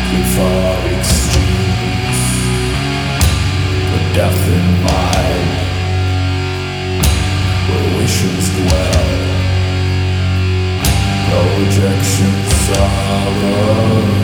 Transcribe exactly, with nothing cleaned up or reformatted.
far extremes, the death in mind, where wishes dwell, projection sorrow.